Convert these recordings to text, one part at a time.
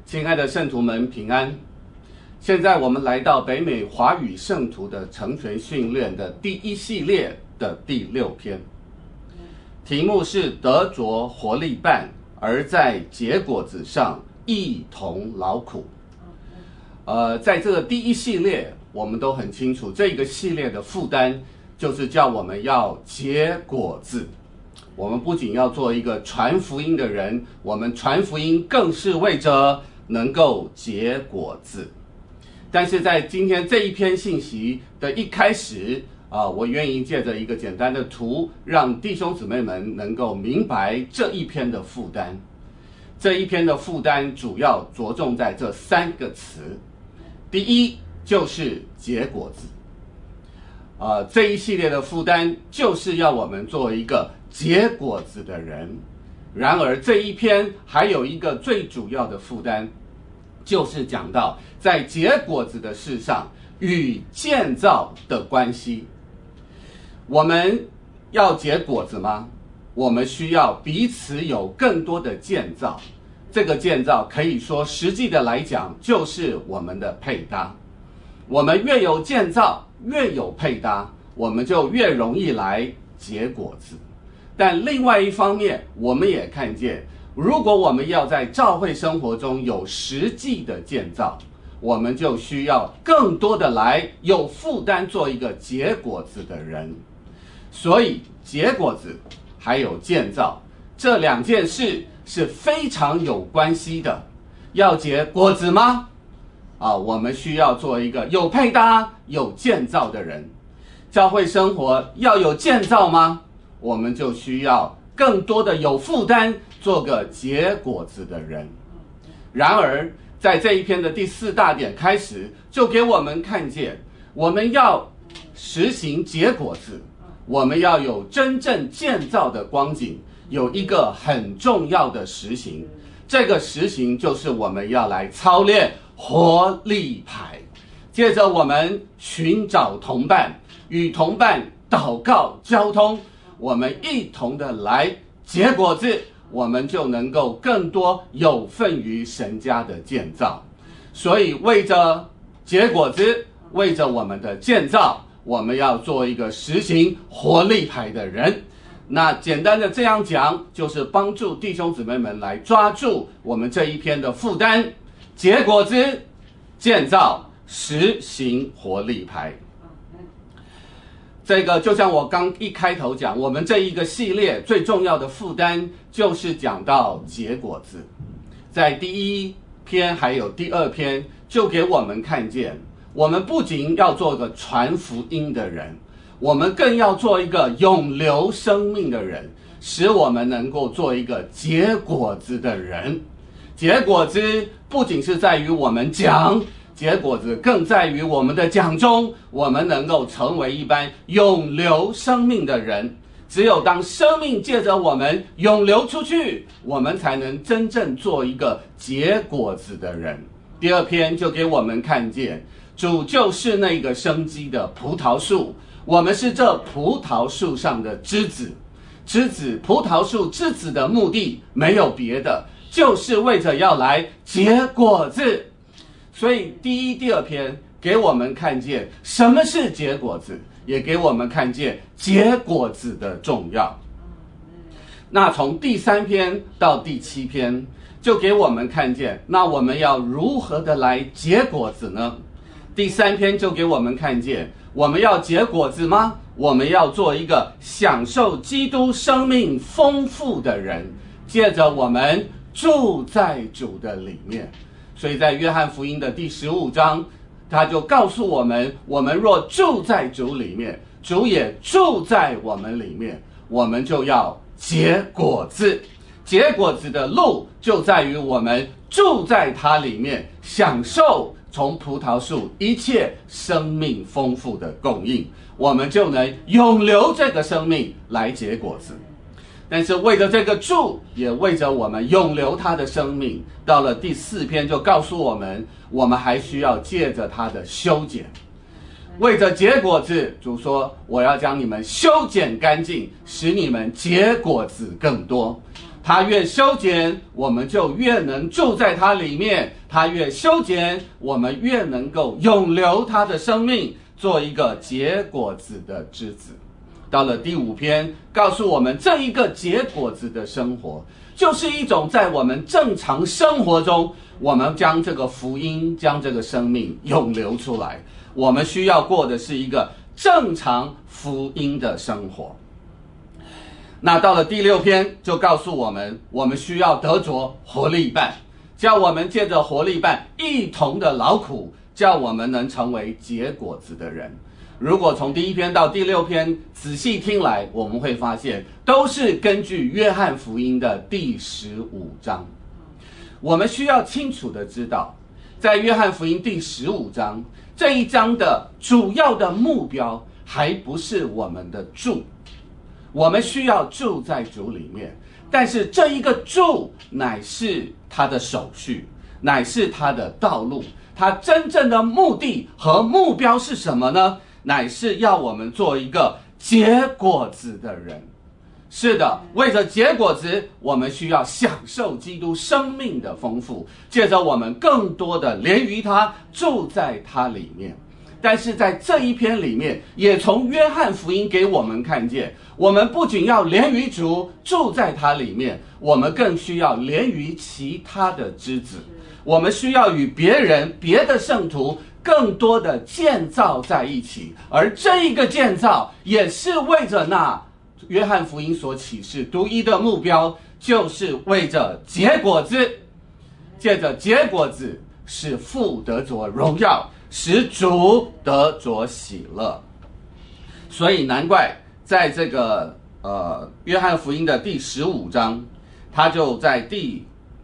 亲爱的圣徒们平安。现在我们来到北美华语圣徒的成全训练的第一系列的第6篇，题目是得着活力伴，而在结果子上一同劳苦。在这个第一系列，我们都很清楚，这个系列的负担就是叫我们要结果子。我们不仅要做一个传福音的人，我们传福音更是为着能够结果子。但是在今天这一篇信息的一开始我愿意借着一个简单的图，让弟兄姊妹们能够明白这一篇的负担。这一篇的负担主要着重在这3个词。第一就是结果子。这一系列的负担就是要我们做一个结果子的人。然而这一篇还有一个最主要的负担，就是讲到在结果子的事上与建造的关系。我们要结果子吗？我们需要彼此有更多的建造。这个建造可以说实际的来讲就是我们的配搭。我们越有建造，越有配搭，我们就越容易来结果子。但另外一方面，我们也看见，如果我们要在教会生活中有实际的建造，我们就需要更多的来有负担做一个结果子的人。所以结果子还有建造这2件事是非常有关系的。要结果子吗？我们需要做一个有配搭有建造的人。教会生活要有建造吗？我们就需要更多的有负担做个结果子的人。然而在这一篇的第4大点开始，就给我们看见，我们要实行结果子，我们要有真正建造的光景，有一个很重要的实行。这个实行就是我们要来操练活力牌。接着我们寻找同伴，与同伴祷告交通，我们一同的来结果子，我们就能够更多有份于神家的建造。所以为着结果子，为着我们的建造，我们要做一个实行活力牌的人。那简单的这样讲，就是帮助弟兄姊妹们来抓住我们这一篇的负担：结果子、建造、实行活力牌。这个就像我刚一开头讲，我们这一个系列最重要的负担就是讲到结果子。在第1篇还有第2篇就给我们看见，我们不仅要做一个传福音的人，我们更要做一个永留生命的人，使我们能够做一个结果子的人。结果子不仅是在于我们讲，结果子更在于我们的讲中，我们能够成为一般永留生命的人。只有当生命借着我们永流出去，我们才能真正做一个结果子的人。第2篇就给我们看见，主就是那个生机的葡萄树，我们是这葡萄树上的枝子。葡萄树枝子的目的没有别的，就是为着要来结果子。所以第1、第2篇给我们看见什么是结果子，也给我们看见结果子的重要。那从第3篇到第7篇就给我们看见，那我们要如何的来结果子呢？第3篇就给我们看见，我们要结果子吗？我们要做一个享受基督生命丰富的人，借着我们住在主的里面。所以在约翰福音的第15章，他就告诉我们，我们若住在主里面，主也住在我们里面，我们就要结果子。结果子的路就在于我们住在他里面，享受从葡萄树一切生命丰富的供应，我们就能永留这个生命来结果子。但是为着这个住，也为着我们永留他的生命，到了第4篇就告诉我们，我们还需要借着他的修剪。为着结果子，主说，我要将你们修剪干净，使你们结果子更多。 他越修剪，我们就越能住在他里面；他越修剪，我们越能够永留他的生命，做一个结果子的枝子。到了第5篇，告诉我们这一个结果子的生活，就是一种在我们正常生活中，我们将这个福音，将这个生命永留出来。我们需要过的是一个正常福音的生活。那到了第6篇，就告诉我们，我们需要得着活力办，叫我们借着活力办一同的劳苦，叫我们能成为结果子的人。如果从第1篇到第6篇仔细听来，我们会发现都是根据约翰福音的第15章。我们需要清楚的知道，在约翰福音第15章这一章的主要的目标还不是我们的住，我们需要住在主里面，但是这一个住乃是他的手续，乃是他的道路。他真正的目的和目标是什么呢？乃是要我们做一个结果子的人。是的，为着结果子，我们需要享受基督生命的丰富，借着我们更多的连于他，住在他里面。但是在这一篇里面，也从约翰福音给我们看见，我们不仅要连于主，住在他里面，我们更需要连于其他的枝子。我们需要与别人、别的圣徒更多的建造在一起，而这一个建造也是为着那约翰福音所启示独一的目标，就是为着结果子，借着结果子使父得着荣耀，使主得着喜乐。所以难怪在这个约翰福音的第15章，他就在第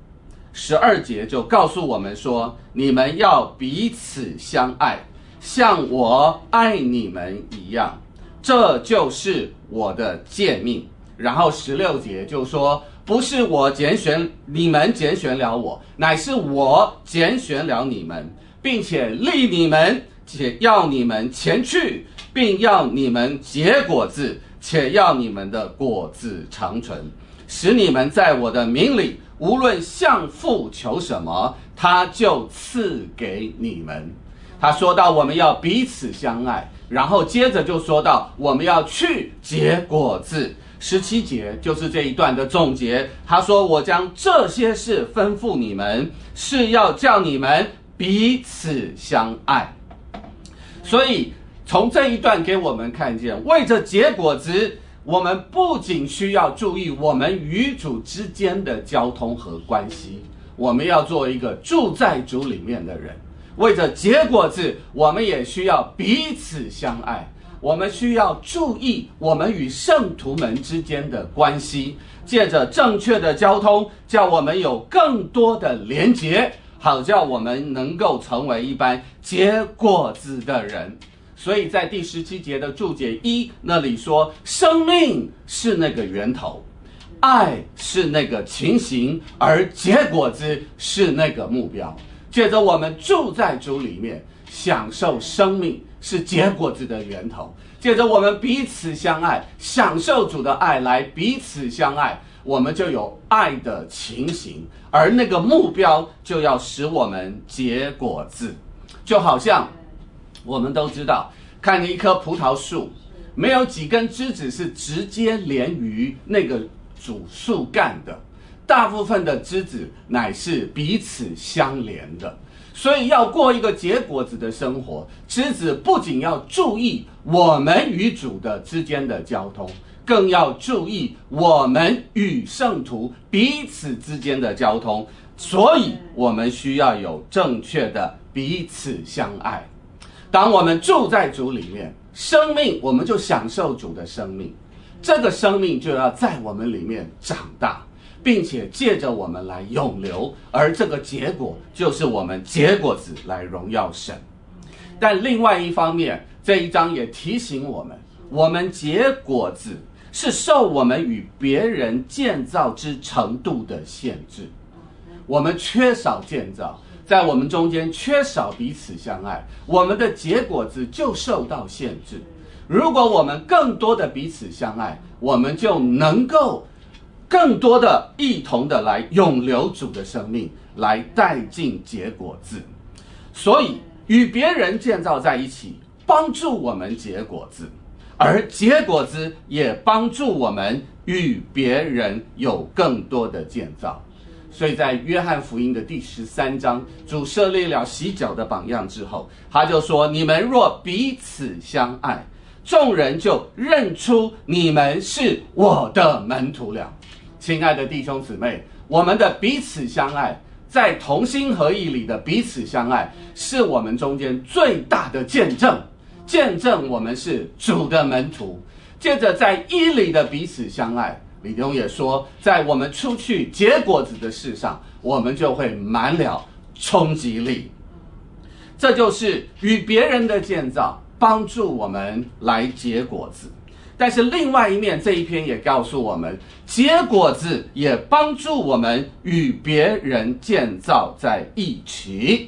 12节就告诉我们说，你们要彼此相爱，像我爱你们一样，这就是我的诫命。然后16节就说，不是我拣选你们，拣选了我，乃是我拣选了你们，并且立你们，且要你们前去，并要你们结果子，且要你们的果子长存，使你们在我的名里，无论向父求什么，他就赐给你们。他说到我们要彼此相爱，然后接着就说到我们要去结果子。17节就是这一段的总结。他说，我将这些事吩咐你们，是要叫你们彼此相爱。所以从这一段给我们看见，为着结果子，我们不仅需要注意我们与主之间的交通和关系，我们要做一个住在主里面的人。为着结果子，我们也需要彼此相爱，我们需要注意我们与圣徒们之间的关系，借着正确的交通，叫我们有更多的连结，好叫我们能够成为一般结果子的人。所以在第17节的注解1那里说，生命是那个源头，爱是那个情形，而结果子是那个目标。借着我们住在主里面，享受生命是结果子的源头。借着我们彼此相爱，享受主的爱来彼此相爱，我们就有爱的情形，而那个目标就要使我们结果子。就好像我们都知道，看一棵葡萄树，没有几根枝子是直接连于那个主树干的，大部分的枝子乃是彼此相连的。所以要过一个结果子的生活，枝子不仅要注意我们与主的之间的交通，更要注意我们与圣徒彼此之间的交通。所以我们需要有正确的彼此相爱。当我们住在主里面，生命我们就享受主的生命，这个生命就要在我们里面长大，并且借着我们来永留，而这个结果就是我们结果子来荣耀神。但另外一方面，这一章也提醒我们，我们结果子是受我们与别人建造之程度的限制。我们缺少建造，在我们中间缺少彼此相爱，我们的结果子就受到限制。如果我们更多的彼此相爱，我们就能够更多的一同的来永留主的生命，来带进结果子。所以与别人建造在一起，帮助我们结果子，而结果子也帮助我们与别人有更多的建造。所以在约翰福音的第13章，主设立了洗脚的榜样之后，他就说：你们若彼此相爱，众人就认出你们是我的门徒了。亲爱的弟兄姊妹，我们的彼此相爱，在同心合意里的彼此相爱，是我们中间最大的见证，见证我们是主的门徒。接着在义里的彼此相爱，李弟兄也说，在我们出去结果子的事上，我们就会满了冲击力。这就是与别人的建造，帮助我们来结果子。但是另外一面，这一篇也告诉我们，结果子也帮助我们与别人建造在一起。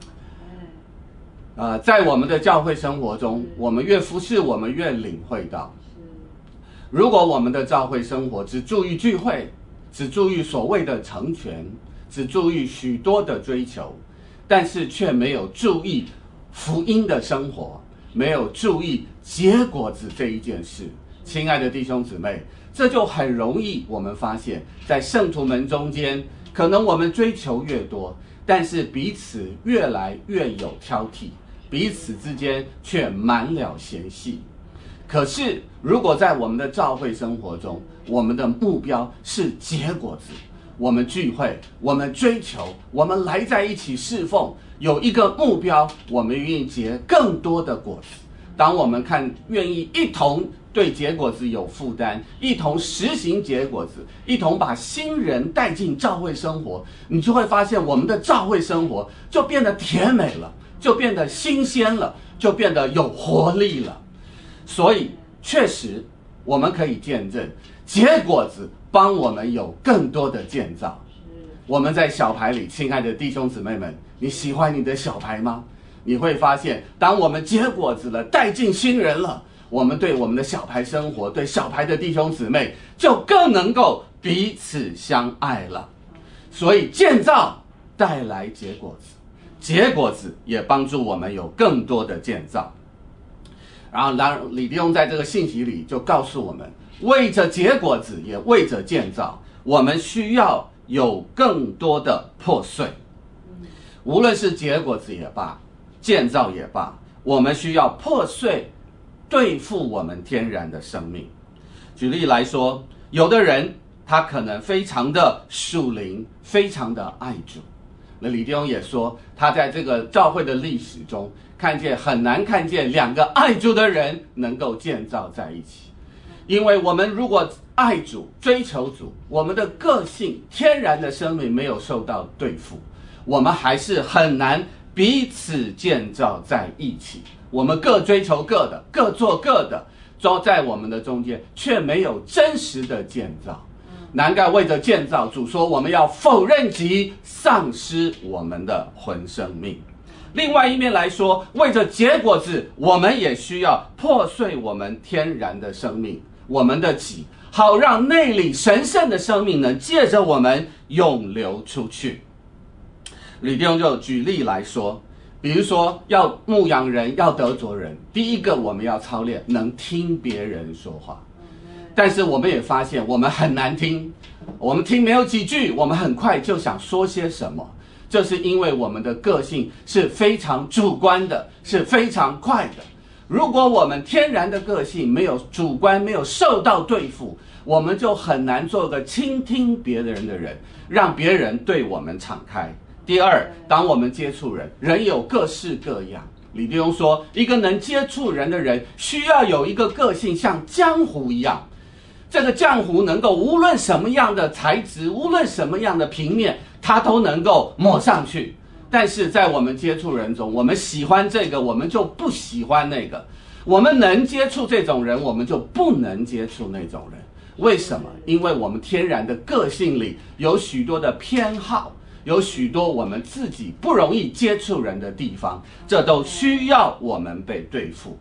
在我们的教会生活中，我们越服侍，我们越领会到，如果我们的教会生活只注意聚会，只注意所谓的成全，只注意许多的追求，但是却没有注意福音的生活，没有注意结果子这一件事，亲爱的弟兄姊妹，这就很容易我们发现，在圣徒们中间，可能我们追求越多，但是彼此越来越有挑剔，彼此之间却满了嫌隙。可是如果在我们的教会生活中，我们的目标是结果子，我们聚会，我们追求，我们来在一起侍奉，有一个目标，我们愿意结更多的果子。当我们愿意一同对结果子有负担，一同实行结果子，一同把新人带进教会生活，你就会发现我们的教会生活就变得甜美了，就变得新鲜了，就变得有活力了。所以确实我们可以见证，结果子帮我们有更多的建造。我们在小牌里，亲爱的弟兄姊妹们，你喜欢你的小牌吗？你会发现，当我们结果子了，带进新人了，我们对我们的小牌生活，对小牌的弟兄姊妹，就更能够彼此相爱了。所以建造带来结果子，结果子也帮助我们有更多的建造。然后李弟兄在这个信息里就告诉我们，为着结果子，也为着建造，我们需要有更多的破碎。无论是结果子也罢，建造也罢，我们需要破碎对付我们天然的生命。举例来说，有的人他可能非常的属灵，非常的爱主。那李弟兄也说，他在这个教会的历史中很难看见两个爱主的人能够建造在一起。因为我们如果爱主，追求主，我们的个性天然的生命没有受到对付，我们还是很难彼此建造在一起。我们各追求各的，各做各的，在我们的中间却没有真实的建造。难怪为着建造，主说我们要否认己，丧失我们的魂生命。另外一面来说，为着结果子，我们也需要破碎我们天然的生命，我们的己，好让内里神圣的生命能借着我们涌流出去。李弟兄就举例来说，比如说要牧养人，要得着人，第一个我们要操练能听别人说话。但是我们也发现我们很难听，我们听没有几句，我们很快就想说些什么。这是因为我们的个性是非常主观的，是非常快的。如果我们天然的个性没有主观，没有受到对付，我们就很难做个倾听别人的人，让别人对我们敞开。第二，当我们接触人，人有各式各样。李弟兄说，一个能接触人的人，需要有一个个性像浆糊一样。这个浆糊能够无论什么样的材质，无论什么样的平面，它都能够抹上去。但是在我们接触人中，我们喜欢这个，我们就不喜欢那个。我们能接触这种人，我们就不能接触那种人。为什么？因为我们天然的个性里有许多的偏好，有许多我们自己不容易接触人的地方，这都需要我们被对付。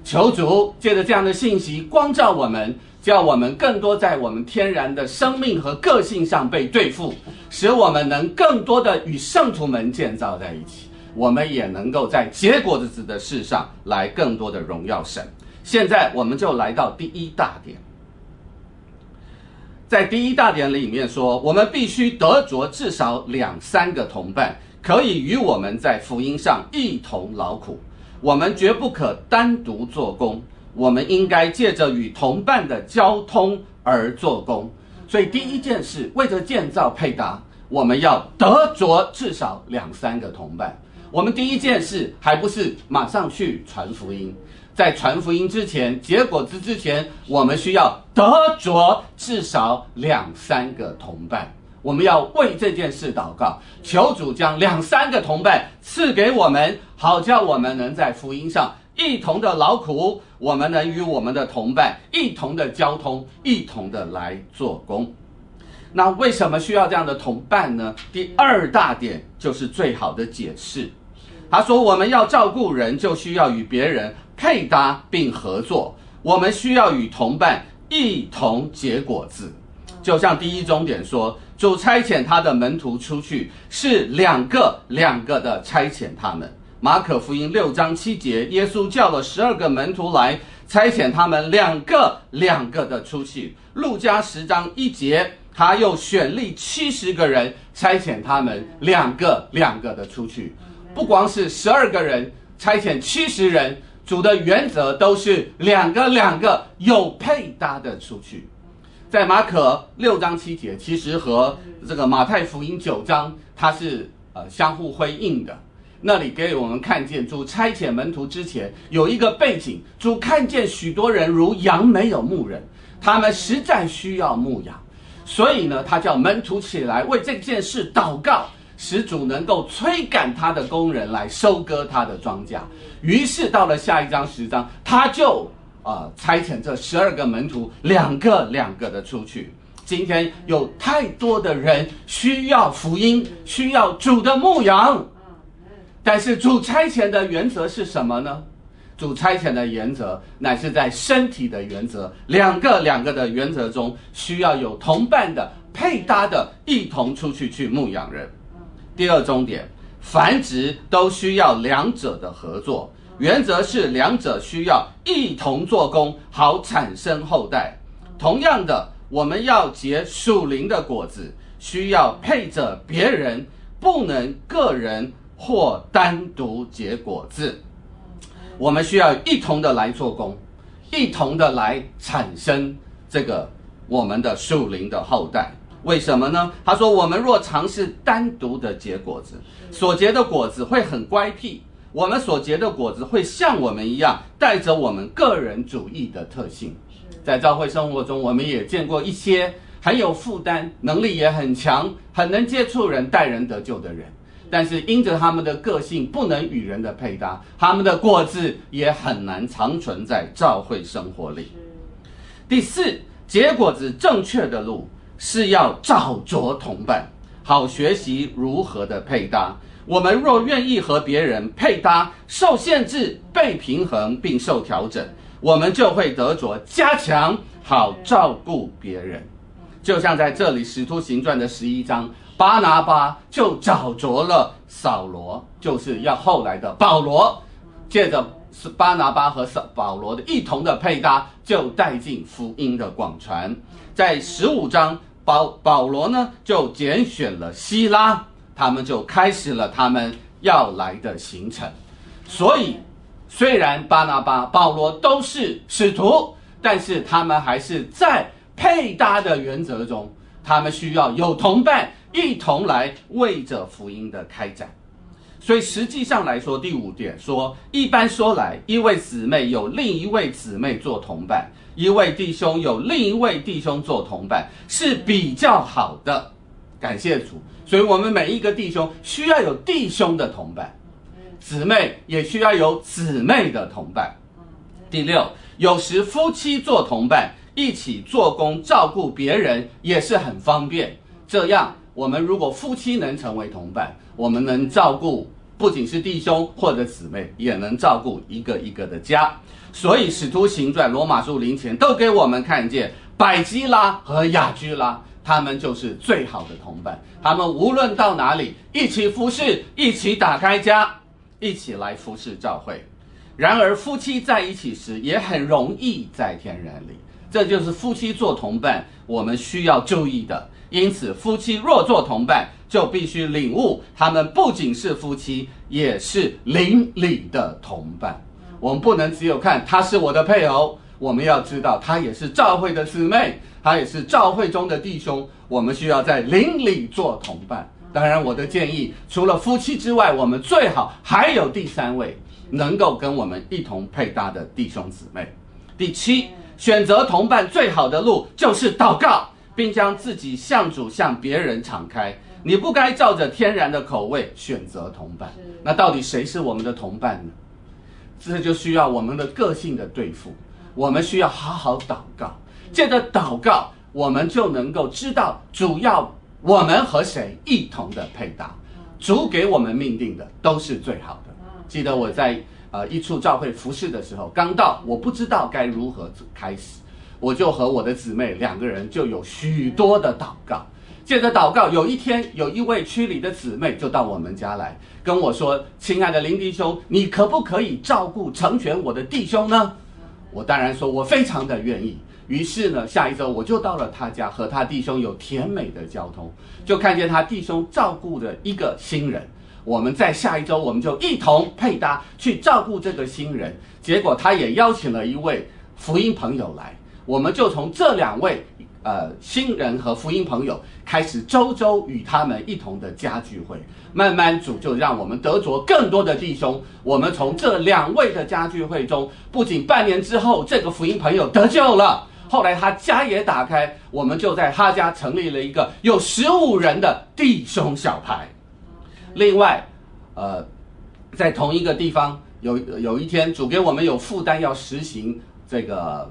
求主借着这样的信息光照我们，叫我们更多在我们天然的生命和个性上被对付，使我们能更多的与圣徒们建造在一起，我们也能够在结果子的事上来更多的荣耀神。现在我们就来到第一大点。在第一大点里面说，我们必须得着至少2-3个同伴，可以与我们在福音上一同劳苦。我们绝不可单独做工，我们应该借着与同伴的交通而做工。所以第一件事，为着建造配搭，我们要得着至少2-3个同伴。我们第一件事还不是马上去传福音，在传福音之前，结果子之前，我们需要得着至少2-3个同伴。我们要为这件事祷告，求主将2-3个同伴赐给我们，好叫我们能在福音上一同的劳苦，我们能与我们的同伴一同的交通，一同的来做工。那为什么需要这样的同伴呢？第二大点就是最好的解释。他说，我们要照顾人，就需要与别人配搭并合作，我们需要与同伴一同结果子。就像第一中点说，主差遣他的门徒出去，是两个的差遣他们。马可福音6章7节，耶稣叫了12个门徒来，差遣他们两个的出去。路加10章1节，他又选立70个人，差遣他们两个的出去。不光是12个人，差遣70人，主的原则都是两个有配搭的出去。在马可6章7节，其实和这个马太福音9章它是相互辉映的。那里给我们看见主差遣门徒之前有一个背景，主看见许多人如羊没有牧人，他们实在需要牧养，所以呢，他叫门徒起来为这件事祷告，使主能够催赶他的工人来收割他的庄稼。于是到了下一章10章，他就差遣这12个门徒两个的出去。今天有太多的人需要福音，需要主的牧养，但是主差遣的原则是什么呢？主差遣的原则乃是在身体的原则，两个的原则中，需要有同伴的配搭的一同出去牧养人。第二重点，繁殖都需要两者的合作，原则是两者需要一同做工，好产生后代。同样的，我们要结属灵的果子，需要配着别人，不能个人或单独结果子。我们需要一同的来做工，一同的来产生这个我们的属灵的后代。为什么呢？他说，我们若尝试单独的结果子，所结的果子会很乖僻，我们所结的果子会像我们一样，带着我们个人主义的特性。在教会生活中，我们也见过一些很有负担，能力也很强，很能接触人，带人得救的人，但是因着他们的个性不能与人的配搭，他们的果子也很难长存在教会生活里。第四，结果子正确的路是要找着同伴，好学习如何的配搭。我们若愿意和别人配搭，受限制、被平衡并受调整，我们就会得着加强，好照顾别人。就像在这里使徒行传的11章，巴拿巴就找着了扫罗，就是要后来的保罗，借着巴拿巴和保罗的一同的配搭，就带进福音的广传。在15章，保罗呢就拣选了希拉，他们就开始了他们要来的行程。所以虽然巴拿巴、保罗都是使徒，但是他们还是在配搭的原则中，他们需要有同伴一同来为着福音的开展。所以实际上来说，第5点说，一般说来，一位姊妹有另一位姊妹做同伴，一位弟兄有另一位弟兄做同伴，是比较好的。感谢主。所以我们每一个弟兄需要有弟兄的同伴，姊妹也需要有姊妹的同伴。第6，有时夫妻做同伴，一起做工照顾别人也是很方便。这样我们如果夫妻能成为同伴，我们能照顾不仅是弟兄或者姊妹，也能照顾一个一个的家。所以使徒行传、罗马书0前都给我们看见百基拉和雅居拉，他们就是最好的同伴。他们无论到哪里，一起服侍，一起打开家，一起来服侍教会。然而夫妻在一起时也很容易在天然里，这就是夫妻做同伴我们需要注意的。因此夫妻若做同伴，就必须领悟他们不仅是夫妻，也是邻里的同伴。我们不能只有看他是我的配偶，我们要知道他也是教会的姊妹，他也是教会中的弟兄，我们需要在邻里做同伴。当然我的建议，除了夫妻之外，我们最好还有第三位能够跟我们一同配搭的弟兄姊妹。第7，选择同伴最好的路就是祷告，并将自己向主向别人敞开。你不该照着天然的口味选择同伴。那到底谁是我们的同伴呢？这就需要我们的个性的对付，我们需要好好祷告。借着祷告，我们就能够知道主要我们和谁一同的配搭。主给我们命定的都是最好的。记得我在一处教会服侍的时候，刚到，我不知道该如何开始，我就和我的姊妹2个人就有许多的祷告。借着祷告，有一天有一位区里的姊妹就到我们家来跟我说，亲爱的林弟兄，你可不可以照顾成全我的弟兄呢？我当然说我非常的愿意。于是呢，下一周我就到了他家，和他弟兄有甜美的交通，就看见他弟兄照顾着一个新人。我们在下一周我们就一同配搭去照顾这个新人，结果他也邀请了一位福音朋友来，我们就从这2位新人和福音朋友开始周周与他们一同的家聚会。慢慢主就让我们得着更多的弟兄。我们从这2位的家聚会中，不仅半年之后这个福音朋友得救了，后来他家也打开，我们就在他家成立了一个有15人的弟兄小派。另外在同一个地方有一天主给我们有负担要实行这个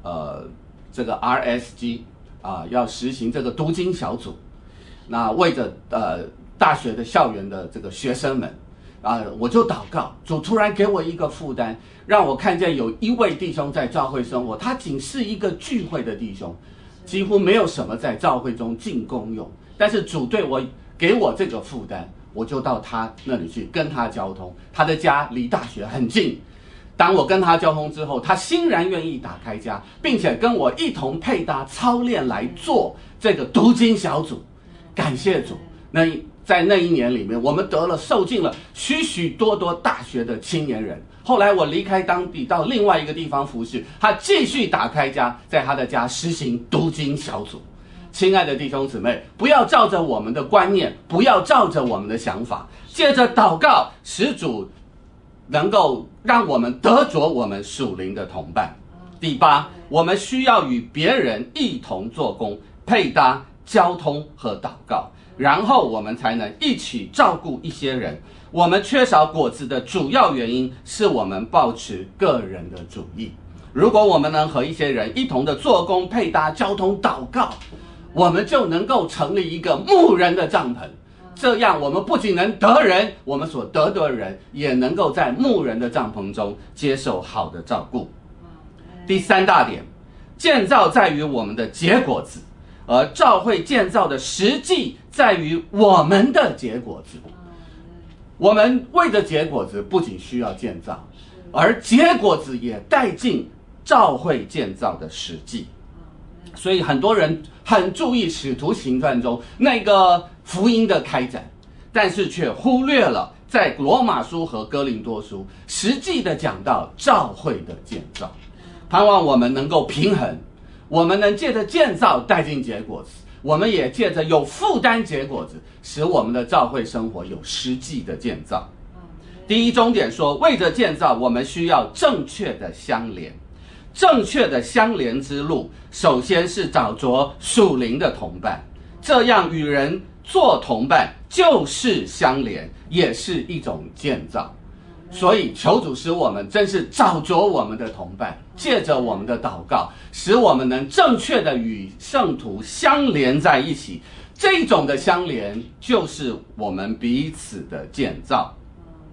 RSG 要实行这个读经小组。那为着大学的校园的这个学生们我就祷告，主突然给我一个负担，让我看见有一位弟兄在教会生活，他仅是一个聚会的弟兄，几乎没有什么在教会中尽功用，但是主给我这个负担，我就到他那里去跟他交通。他的家离大学很近，当我跟他交通之后，他欣然愿意打开家，并且跟我一同配搭操练来做这个读经小组。感谢主，在那一年里面，我们受尽了许许多多大学的青年人。后来我离开当地到另外一个地方服侍，他继续打开家，在他的家实行读经小组。亲爱的弟兄姊妹，不要照着我们的观念，不要照着我们的想法，借着祷告使主能够让我们得着我们属灵的同伴。第8，我们需要与别人一同做工，配搭交通和祷告，然后我们才能一起照顾一些人。我们缺少果子的主要原因是我们抱持个人的主义。如果我们能和一些人一同的做工、配搭、交通、祷告，我们就能够成立一个牧人的帐篷。这样我们不仅能得人，我们所得的人也能够在牧人的帐篷中接受好的照顾。第3大点，建造在于我们的结果子，而教会建造的实际在于我们的结果子。我们为着结果子不仅需要建造，而结果子也带进教会建造的实际。所以很多人很注意使徒行传中那个福音的开展，但是却忽略了在罗马书和哥林多书实际的讲到教会的建造。盼望我们能够平衡，我们能借着建造带进结果子，我们也借着有负担结果子，使我们的教会生活有实际的建造。第1重点说，为着建造，我们需要正确的相连。正确的相连之路，首先是找着属灵的同伴，这样与人做同伴就是相连，也是一种建造。所以求主使我们真是找着我们的同伴，借着我们的祷告，使我们能正确的与圣徒相连在一起。这种的相连就是我们彼此的建造。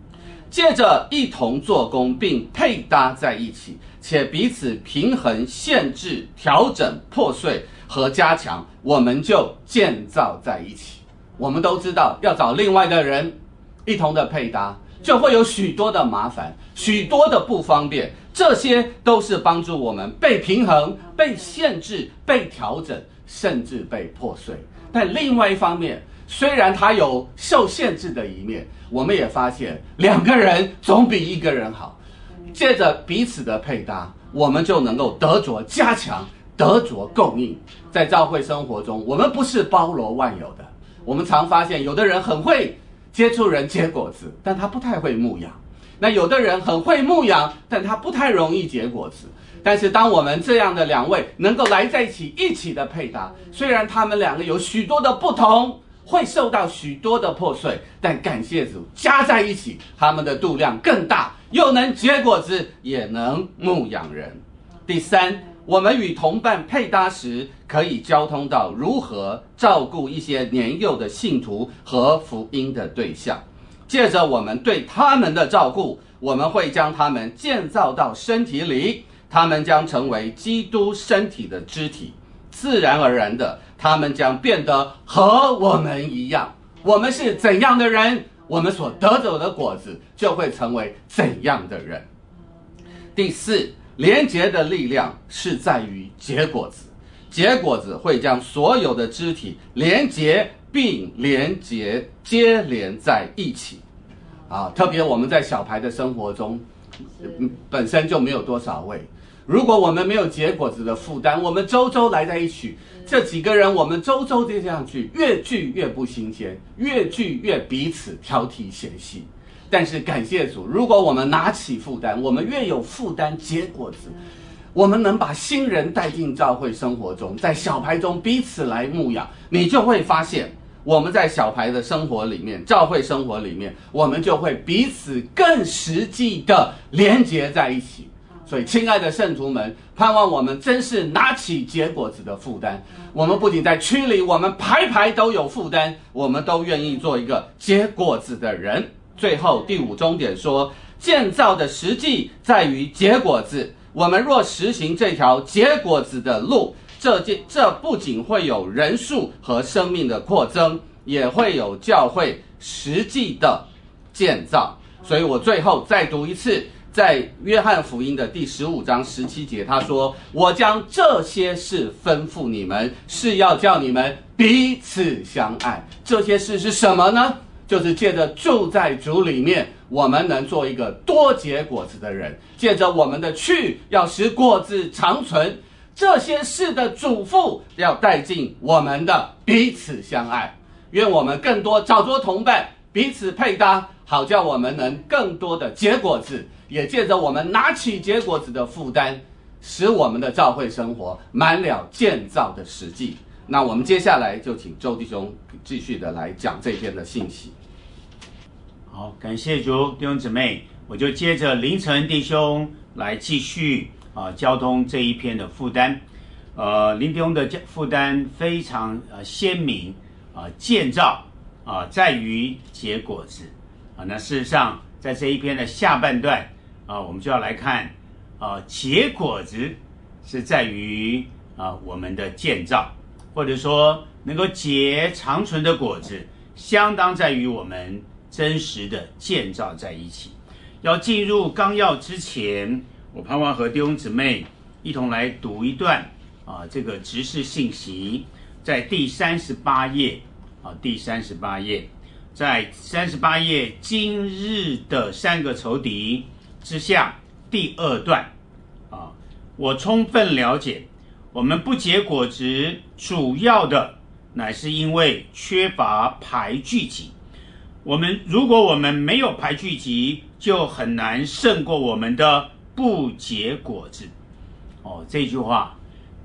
借着一同做工并配搭在一起，且彼此平衡、限制、调整、破碎和加强，我们就建造在一起。我们都知道，要找另外的人一同的配搭，就会有许多的麻烦，许多的不方便，这些都是帮助我们被平衡、被限制、被调整，甚至被破碎。但另外一方面，虽然它有受限制的一面，我们也发现2个人总比1个人好。借着彼此的配搭，我们就能够得着加强，得着供应。在教会生活中，我们不是包罗万有的。我们常发现，有的人很会接触人结果子，但他不太会牧养；那有的人很会牧养，但他不太容易结果子。但是当我们这样的2位能够来在一起，一起的配搭，虽然他们2个有许多的不同，会受到许多的破碎，但感谢主，加在一起，他们的度量更大，又能结果子，也能牧养人。第3，我们与同伴配搭时，可以交通到如何照顾一些年幼的信徒和福音的对象。借着我们对他们的照顾，我们会将他们建造到身体里，他们将成为基督身体的肢体。自然而然的，他们将变得和我们一样。我们是怎样的人，我们所得走的果子就会成为怎样的人。第4，连结的力量是在于结果子。结果子会将所有的肢体连结并接连在一起。特别我们在小牌的生活中，本身就没有多少位。如果我们没有结果子的负担，我们周来在一起，这几个人我们周就这样聚，越聚越不新鲜，越聚越彼此挑剔嫌隙。但是感谢主，如果我们拿起负担，我们越有负担结果子，我们能把新人带进教会生活中，在小牌中彼此来牧养，你就会发现我们在小牌的生活里面，教会生活里面，我们就会彼此更实际的连结在一起。所以亲爱的圣徒们，盼望我们真是拿起结果子的负担。我们不仅在区里，我们排都有负担，我们都愿意做一个结果子的人。最后第5终点说，建造的实际在于结果子。我们若实行这条结果子的路，这不仅会有人数和生命的扩增，也会有教会实际的建造。所以我最后再读一次，在约翰福音的第15章17节，他说，我将这些事吩咐你们，是要叫你们彼此相爱。这些事是什么呢？就是借着住在主里面，我们能做一个多结果子的人，借着我们的去，要使果子长存。这些事的嘱咐要带进我们的彼此相爱。愿我们更多找着同伴，彼此配搭，好叫我们能更多的结果子，也借着我们拿起结果子的负担，使我们的教会生活满了建造的实际。那我们接下来就请周弟兄继续的来讲这篇的信息。 好，感谢主，弟兄姊妹，我就接着凌晨弟兄来继续交通这一篇的负担。林弟兄的负担非常鲜明建造在于结果子那事实上在这一篇的下半段我们就要来看结果子是在于我们的建造，或者说能够结长存的果子，相当在于我们真实的建造在一起。要进入纲要之前，我盼望和弟兄姊妹一同来读一段这个执事信息，在第38页第38页，在38页今日的3个仇敌之下第2段我充分了解，我们不结果子主要的乃是因为缺乏排聚集。如果我们没有排聚集，就很难胜过我们的不结果子。这句话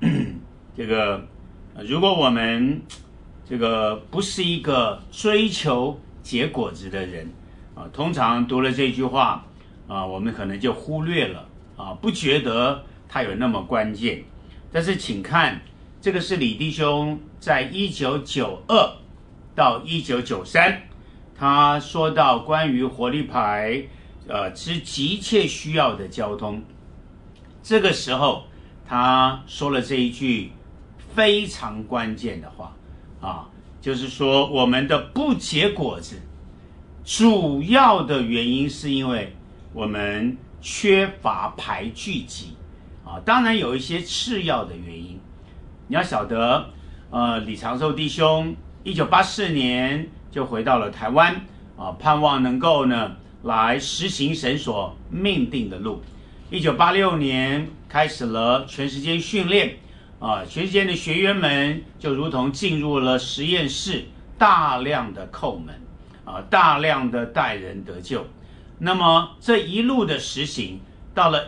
如果我们不是一个追求结果子的人通常读了这句话我们可能就忽略了不觉得它有那么关键。但是请看，这个是李弟兄在1992到1993他说到关于活力牌之急切需要的交通。这个时候他说了这一句非常关键的话就是说我们的不结果子主要的原因是因为我们缺乏排聚集当然有一些次要的原因。你要晓得李长寿弟兄1984年就回到了台湾盼望能够呢来实行神所命定的路。1986年开始了全时间训练全时间的学员们就如同进入了实验室，大量的叩门大量的带人得救。那么这一路的实行到了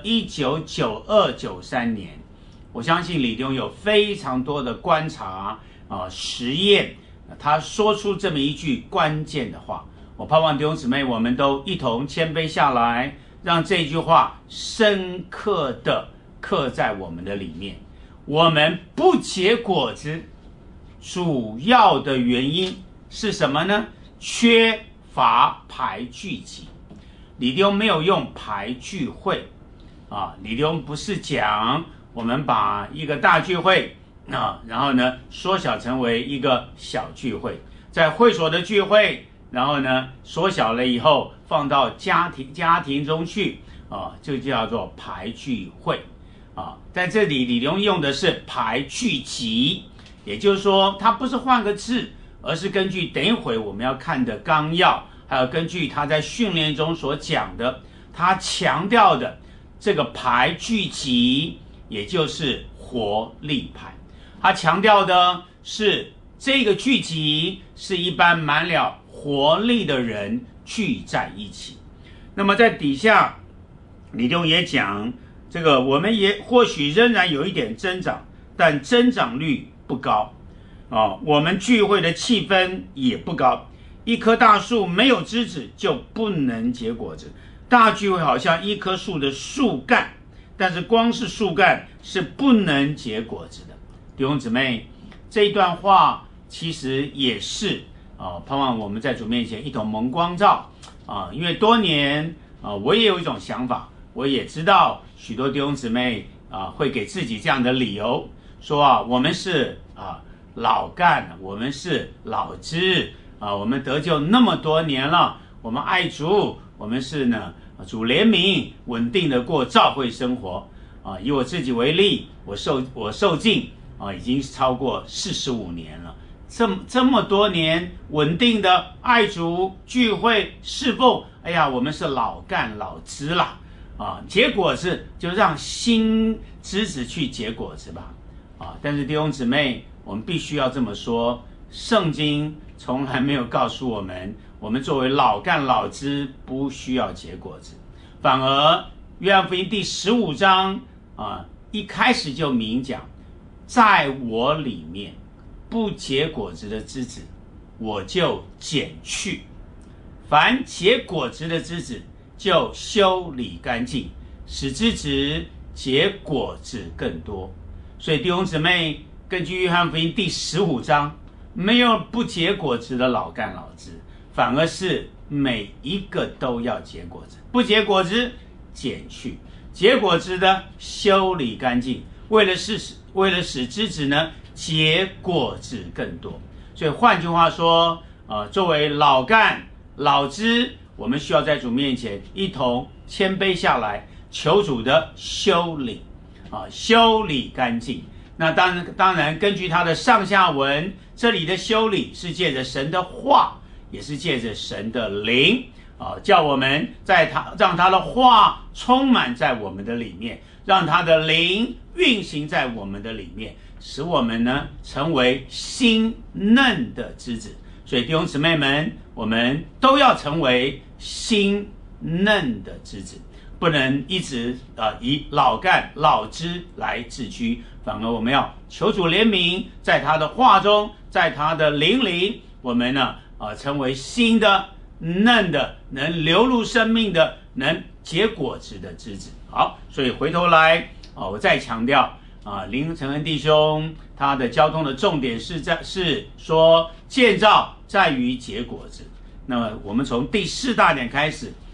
1992、93年，我相信李弟兄有非常多的观察实验，他说出这么一句关键的话。我盼望弟兄姊妹我们都一同谦卑下来，让这句话深刻的刻在我们的里面。我们不结果子主要的原因是什么呢？缺乏排聚集。李弟兄没有用排聚会李弟兄不是讲我们把一个大聚会然后呢缩小成为一个小聚会，在会所的聚会，然后呢缩小了以后放到家庭中去就叫做排聚会在这里李弟兄用的是排聚集，也就是说它不是换个字，而是根据等一会我们要看的纲要，还有根据他在训练中所讲的，他强调的这个排聚集也就是活力派。他强调的是这个聚集是一般满了活力的人聚在一起。那么在底下李弟兄也讲这个我们也或许仍然有一点增长，但增长率不高我们聚会的气氛也不高。一棵大树没有枝子就不能结果子，大聚会好像一棵树的树干，但是光是树干是不能结果子的。弟兄姊妹，这一段话其实也是盼望我们在主面前一同蒙光照因为多年我也有一种想法，我也知道许多弟兄姊妹会给自己这样的理由，说我们是老干，我们是老枝我们得救那么多年了，我们爱主，我们是呢主怜悯，稳定的过教会生活以我自己为例，我受浸已经超过45年了，这么多年稳定的爱主聚会侍奉，哎呀，我们是老干老枝了结果子就让新枝子去结果子吧但是弟兄姊妹，我们必须要这么说，圣经从来没有告诉我们，我们作为老干老枝不需要结果子。反而约翰福音第15章一开始就明讲，在我里面不结果子的枝子我就剪去，凡结果子的枝子就修理干净，使枝子结果子更多。所以弟兄姊妹，根据约翰福音第15章，没有不结果子的老干老枝，反而是每一个都要结果子，不结果子剪去，结果子的修理干净，为了使枝子呢结果子更多。所以换句话说作为老干老枝，我们需要在主面前一同谦卑下来，求主的修理修理干净。那当然根据他的上下文，这里的修理是借着神的话，也是借着神的灵叫我们让他的话充满在我们的里面，让他的灵运行在我们的里面，使我们呢成为新嫩的枝子。所以弟兄姊妹们，我们都要成为新嫩的枝子，不能一直以老干老枝来自居，反而我们要求主怜悯，在他的话中，在他的灵里，我们呢成为新的嫩的，能流入生命的，能结果子的枝子。好，所以回头来我再强调林承恩弟兄他的交通的重点是说建造在于结果子。那么我们从第4大点开始，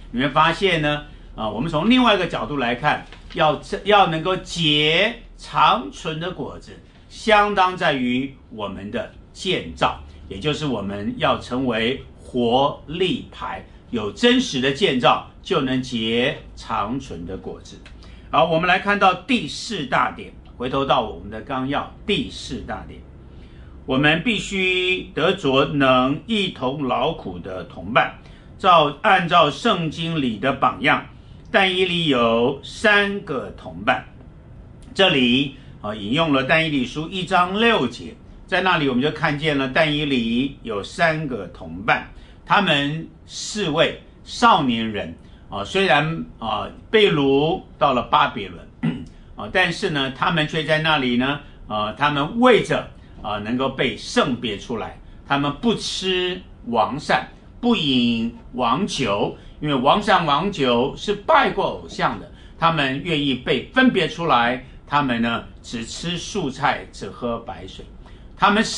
你会发现呢，我们从另外一个角度来看，要能够结长存的果子，相当在于我们的建造，也就是我们要成为活力牌，有真实的建造，就能结长存的果子。好，我们来看到第4大点，回头到我们的纲要，第4大点，我们必须得着能一同劳苦的同伴，按照圣经里的榜样，但以理有3个同伴。这里引用了但以理书1章6节，在那里我们就看见了但以理有3个同伴，他们4位少年人虽然被掳到了巴比伦但是呢，他们却在那里呢他们为着能够被圣别出来，他们不吃王膳，不饮王酒，因为王膳王酒是拜过偶像的，他们愿意被分别出来，他们呢只吃素菜，只喝白水。他们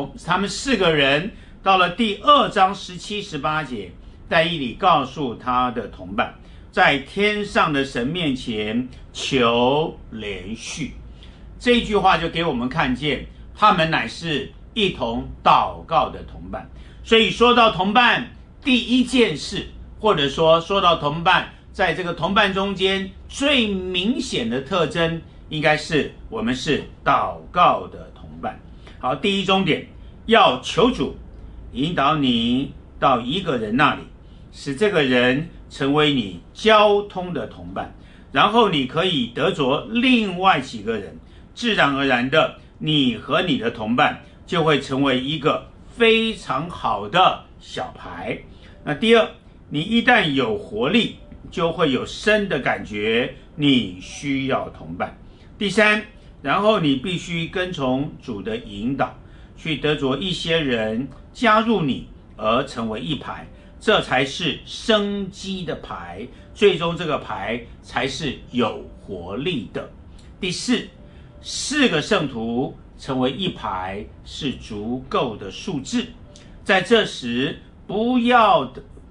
4个人到了第2章17、18节，但以理告诉他的同伴，在天上的神面前求连续。这一句话就给我们看见，他们乃是一同祷告的同伴。所以说到同伴，第一件事，或者说到同伴，在这个同伴中间最明显的特征，应该是我们是祷告的同伴。好，第一重点，要求主引导你到一个人那里，使这个人成为你交通的同伴，然后你可以得着另外几个人，自然而然的，你和你的同伴就会成为一个非常好的小牌。那第二，你一旦有活力，就会有深的感觉，你需要同伴。第三，然后你必须跟从主的引导，去得着一些人加入你而成为一牌，这才是生机的牌，最终这个牌才是有活力的。第四，4个圣徒成为一牌是足够的数字，在这时不要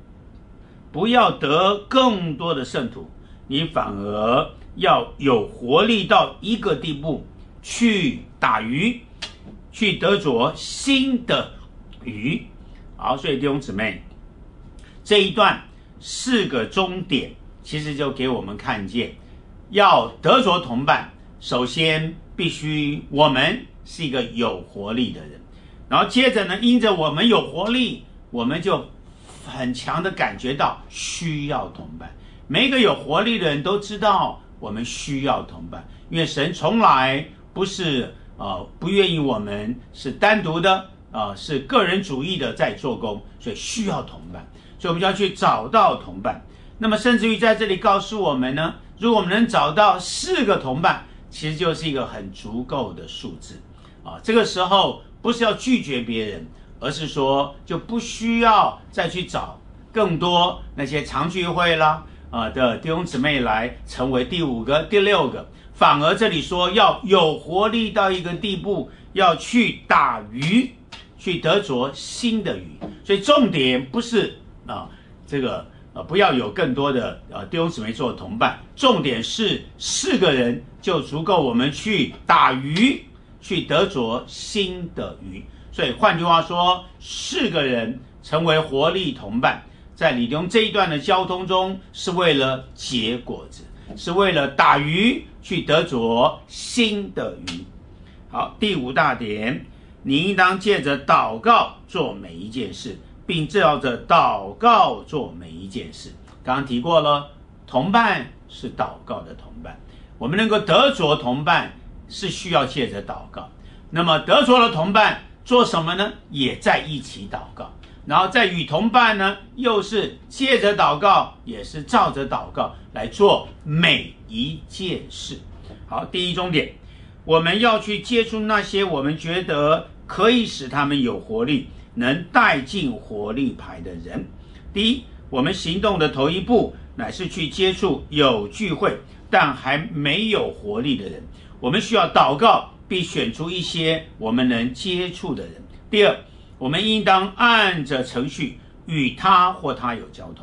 得更多的圣徒，你反而要有活力到一个地步，去打鱼，去得着新的鱼。好，所以弟兄姊妹，这一段4个终点其实就给我们看见，要得着同伴，首先必须我们是一个有活力的人，然后接着呢，因着我们有活力，我们就很强的感觉到需要同伴。每一个有活力的人都知道我们需要同伴，因为神从来不是不愿意我们是单独的是个人主义的在做工，所以需要同伴，所以我们就要去找到同伴。那么甚至于在这里告诉我们呢，如果我们能找到4个同伴，其实就是一个很足够的数字这个时候不是要拒绝别人，而是说就不需要再去找更多那些常聚会啦的弟兄姊妹来成为第5个、第6个，反而这里说要有活力到一个地步，要去打鱼，去得着新的鱼。所以重点不是不要有更多的弟兄姊妹做同伴，重点是4个人就足够我们去打鱼，去得着新的鱼。所以换句话说，4个人成为活力同伴，在李弟兄这一段的交通中，是为了结果子，是为了打鱼去得着新的鱼。好，第5大点，你应当借着祷告做每一件事，并照着祷告做每一件事。刚刚提过了，同伴是祷告的同伴，我们能够得着同伴是需要借着祷告。那么得着了同伴做什么呢？也在一起祷告，然后再与同伴呢，又是借着祷告，也是照着祷告来做每一件事。好，第一重点，我们要去接触那些我们觉得可以使他们有活力，能带进活力牌的人。第一，我们行动的头一步乃是去接触有聚会但还没有活力的人，我们需要祷告，并选出一些我们能接触的人。第二，我们应当按着程序与他或他有交通。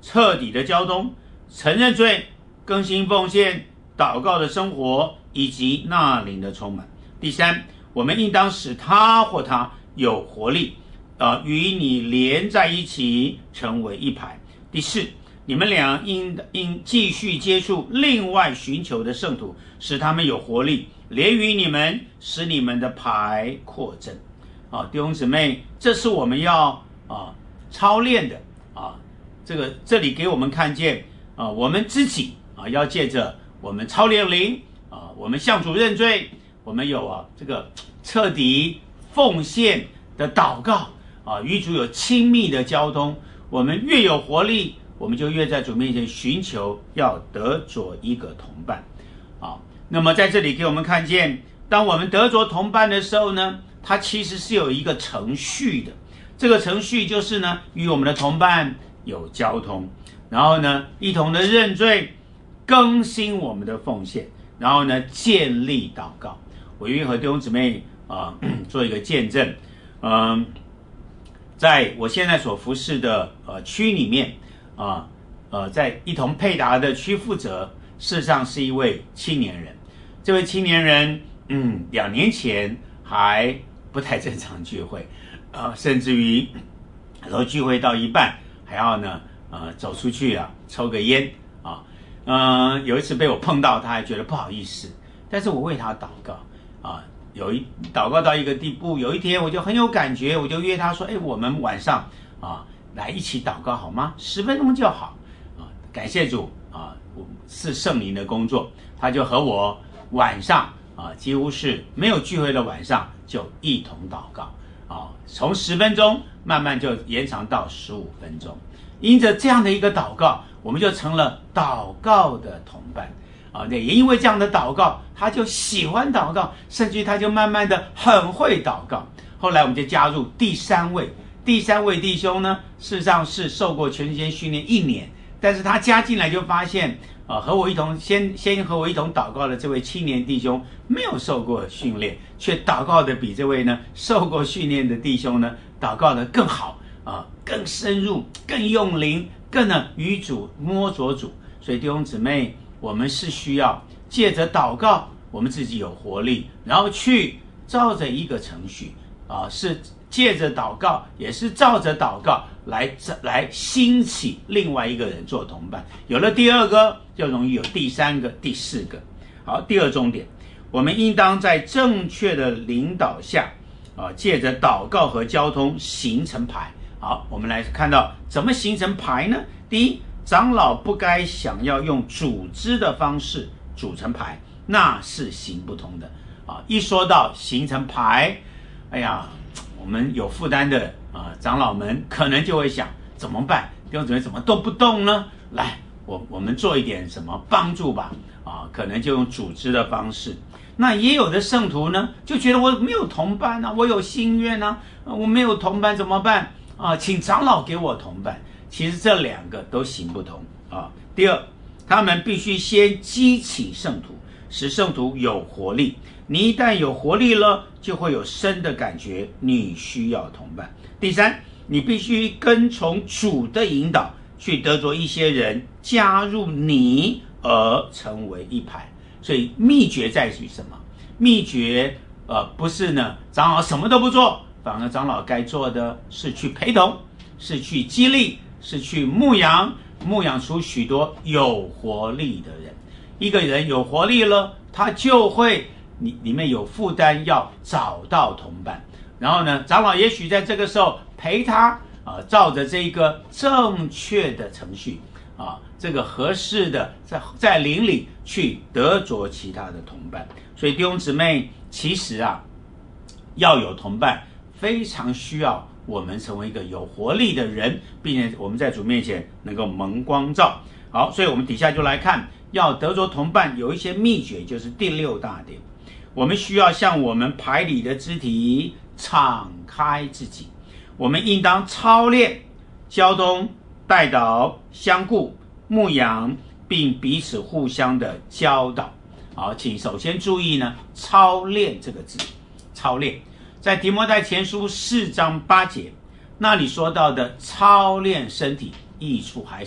彻底的交通、承认罪、更新奉献、祷告的生活以及纳灵的充满。第三，我们应当使他或她有活力，与你连在一起，成为一排。第四，你们俩应继续接触另外寻求的圣徒，使他们有活力，连于你们，使你们的排扩增。弟兄姊妹，这是我们要操练的这里给我们看见我们自己要借着我们操练灵我们向主认罪，我们有这个彻底奉献的祷告与主有亲密的交通。我们越有活力，我们就越在主面前寻求要得着一个同伴那么在这里给我们看见，当我们得着同伴的时候呢，它其实是有一个程序的。这个程序就是呢，与我们的同伴有交通，然后呢，一同的认罪，更新我们的奉献，然后呢，建立祷告。我愿意和弟兄姊妹做一个见证。在我现在所服侍的区里面在一同配搭的区负责，事实上是一位青年人。这位青年人2年前还不太正常聚会甚至于有时候聚会到一半还要呢走出去抽个烟有一次被我碰到，他还觉得不好意思，但是我为他祷告祷告到一个地步，有一天我就很有感觉，我就约他说我们晚上来一起祷告好吗？10分钟就好感谢主是圣灵的工作，他就和我晚上几乎是没有聚会的晚上就一同祷告从10分钟慢慢就延长到15分钟。因着这样的一个祷告，我们就成了祷告的同伴也因为这样的祷告，他就喜欢祷告，甚至他就慢慢的很会祷告。后来我们就加入第三位弟兄呢，事实上是受过全时间训练1年，但是他加进来就发现和我一同先和我一同祷告的这位青年弟兄没有受过训练，却祷告的比这位呢受过训练的弟兄呢祷告的更好更深入，更用灵，更与主摸着主。所以弟兄姊妹，我们是需要借着祷告，我们自己有活力，然后去照着一个程序是借着祷告，也是照着祷告来兴起另外一个人做同伴。有了第2个，就容易有第3个、第4个。好，第2重点，我们应当在正确的领导下借着祷告和交通形成排。好，我们来看到怎么形成排呢？第一，长老不该想要用组织的方式组成排，那是行不通的一说到形成排，我们有负担的长老们可能就会想怎么办？弟兄姊妹怎么都不动呢？来，我们做一点什么帮助吧可能就用组织的方式。那也有的圣徒呢，就觉得我没有同伴我有心愿我没有同伴怎么办请长老给我同伴。其实这2个都行不通第2，他们必须先激起圣徒，使圣徒有活力。你一旦有活力了，就会有深的感觉你需要同伴。第3，你必须跟从主的引导，去得着一些人加入你而成为一排。所以秘诀在于什么？秘诀不是呢长老什么都不做，反而长老该做的是去陪同，是去激励，是去牧养出许多有活力的人。一个人有活力了，他就会里面有负担要找到同伴，然后呢长老也许在这个时候陪他照着这个正确的程序这个合适的在灵里去得着其他的同伴。所以弟兄姊妹，其实要有同伴，非常需要我们成为一个有活力的人，并且我们在主面前能够蒙光照。好，所以我们底下就来看，要得着同伴有一些秘诀，就是第6大点。我们需要向我们排里的肢体敞开自己，我们应当操练交通、代祷、相顾、牧养，并彼此互相的教导。好，请首先注意呢，操练这个字，操练在提摩太前书4章8节那里说到的操练身体益处还少，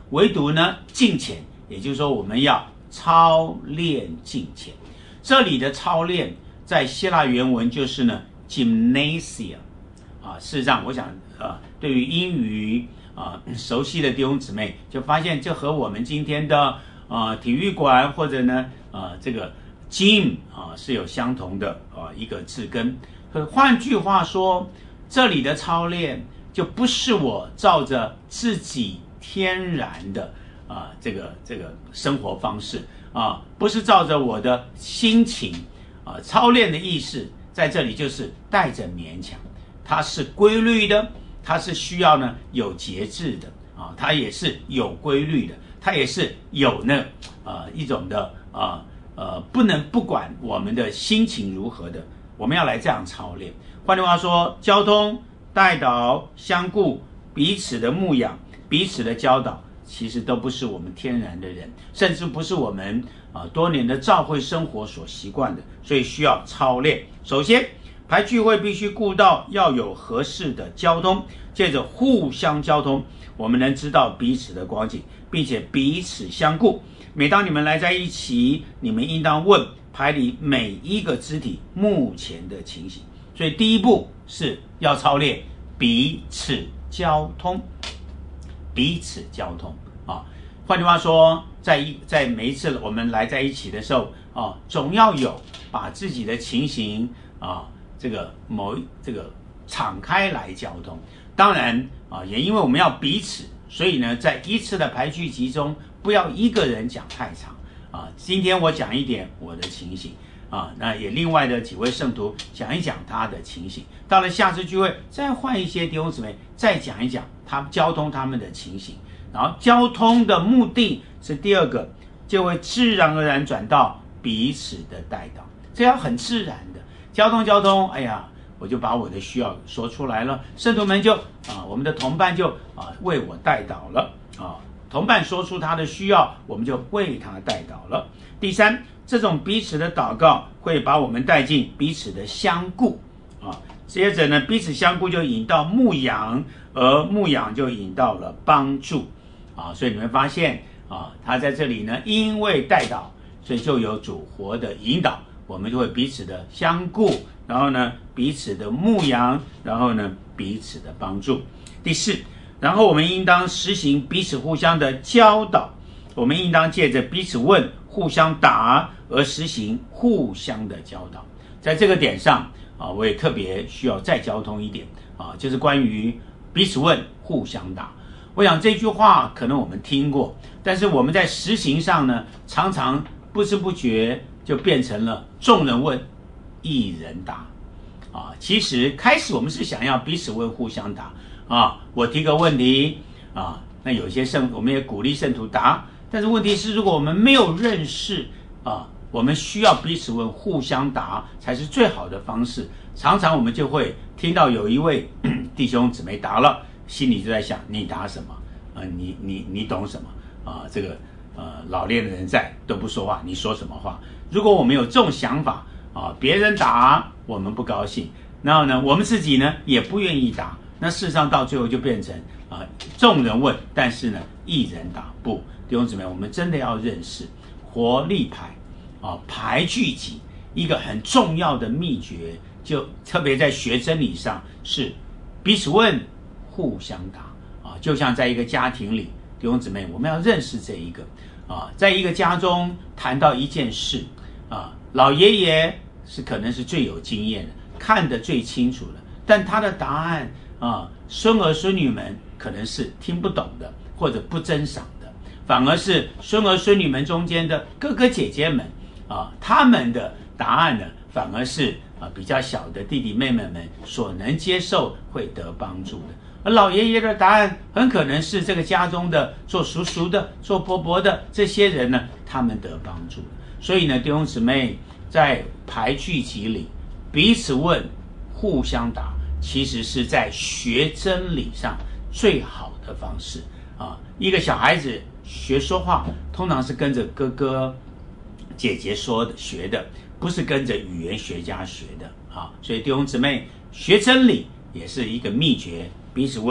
唯独呢敬虔，也就是说我们要操练敬虔。这里的操练在希腊原文就是呢 gymnasia 事实上我想对于英语熟悉的弟兄姊妹就发现这和我们今天的体育馆或者呢这个 gym 是有相同的一个字根。换句话说，这里的操练就不是我照着自己天然的这个生活方式不是照着我的心情操练的意思在这里就是带着勉强，它是规律的，它是需要呢有节制的它也是有规律的，它也是有那一种的不能不管我们的心情如何的，我们要来这样操练。换句话说，交通、代祷、相顾、彼此的牧养、彼此的教导，其实都不是我们天然的人，甚至不是我们多年的教会生活所习惯的，所以需要操练。首先，排聚会必须顾到要有合适的交通，借着互相交通，我们能知道彼此的光景，并且彼此相顾。每当你们来在一起，你们应当问排里每一个肢体目前的情形。所以第一步是要操练彼此交通，彼此交通换句话说，在每一次我们来在一起的时候总要有把自己的情形这个敞开来交通。当然也因为我们要彼此，所以呢在一次的排聚集中不要一个人讲太长今天我讲一点我的情形那也另外的几位圣徒讲一讲他的情形，到了下次聚会再换一些弟兄姊妹再讲一讲他交通他们的情形。然后交通的目的是第二个，就会自然而然转到彼此的代祷，这要很自然的交通。哎呀，我就把我的需要说出来了，圣徒们就我们的同伴就为我代祷了同伴说出他的需要，我们就为他代祷了。第三，这种彼此的祷告会把我们带进彼此的相顾接着呢彼此相顾就引到牧养，而牧养就引到了帮助所以你会发现他在这里呢因为代祷，所以就有主活的引导，我们就会彼此的相顾，然后呢彼此的牧养，然后呢彼此的帮助。第四，然后我们应当实行彼此互相的教导，我们应当借着彼此问互相答而实行互相的教导。在这个点上我也特别需要再交通一点就是关于彼此问互相答。我想这句话可能我们听过，但是我们在实行上呢常常不知不觉就变成了众人问一人答其实开始我们是想要彼此问互相答我提个问题那有些我们也鼓励圣徒答，但是问题是如果我们没有认识我们需要彼此问互相答才是最好的方式。常常我们就会听到有一位弟兄姊妹答了，心里就在想你答什么你懂什么这个老练的人在都不说话，你说什么话？如果我们有这种想法别人答我们不高兴，然后呢我们自己呢也不愿意答，那事实上到最后就变成众人问，但是呢一人答。不，弟兄姊妹，我们真的要认识活力排排聚集一个很重要的秘诀，就特别在学真理上是彼此问互相答就像在一个家庭里，弟兄姊妹，我们要认识这一个在一个家中谈到一件事老爷爷可能是最有经验的，看得最清楚的，但他的答案孙儿孙女们可能是听不懂的或者不珍赏的，反而是孙儿孙女们中间的哥哥姐姐们他们的答案呢反而是比较小的弟弟妹妹们所能接受，会得帮助的。而老爷爷的答案很可能是这个家中的做叔叔的做伯伯的这些人呢他们得帮助的。所以呢弟兄姊妹，在排聚集里彼此问互相答，其实是在学真理上最好的方式一个小孩子学说话通常是跟着哥哥姐姐学的，不是跟着语言学家学的所以弟兄姊妹，学真理也是一个秘诀，彼此问